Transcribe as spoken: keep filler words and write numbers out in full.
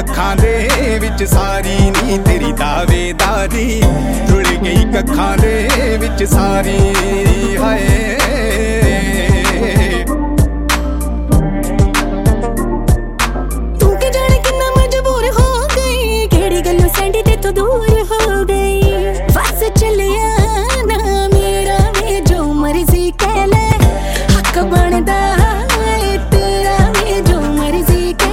ਅੱਖਾਂ ਦੇ ਵਿੱਚ ਸਾਰੀ ਨੀ ਤੇਰੀ ਦਾਵੇਦਾਰੀ, ਰੁਲ ਗਈ ਅੱਖਾਂ ਦੇ ਵਿੱਚ ਸਾਰੀ ਹਾਏ।